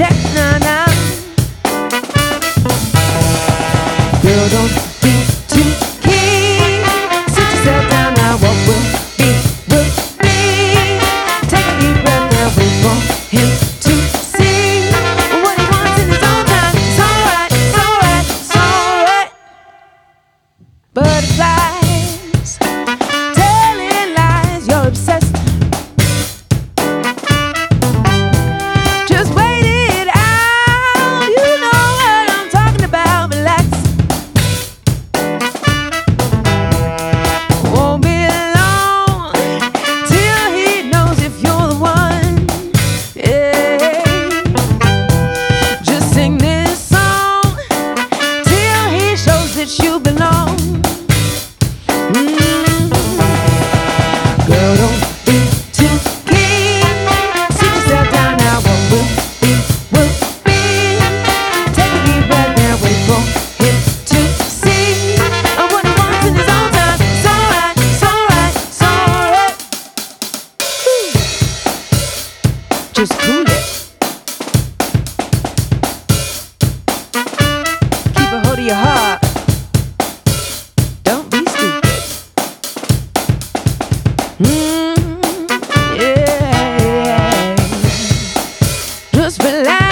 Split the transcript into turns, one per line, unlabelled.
check now, now. Girl, don't be too keen. Sit yourself down now. What will be, will be. Take a deep breath now. Wait for him to see what he wants in his own time. It's alright, it's alright, it's alright. Butterflies, telling lies. You're obsessed. Just wait it out. You know what I'm talking about. Relax. Won't be long till he knows if you're the one. Yeah. Just sing this song till he shows that you belong. Girl, don't be too keen. Sit yourself down now. What will be, will be. Take a deep breath now. Wait for him to see what he wants in his own time. It's alright, it's alright, it's alright. Just cool it. Keep a hold of your heart. Don't be stupid. Yeah, yeah. Just relax.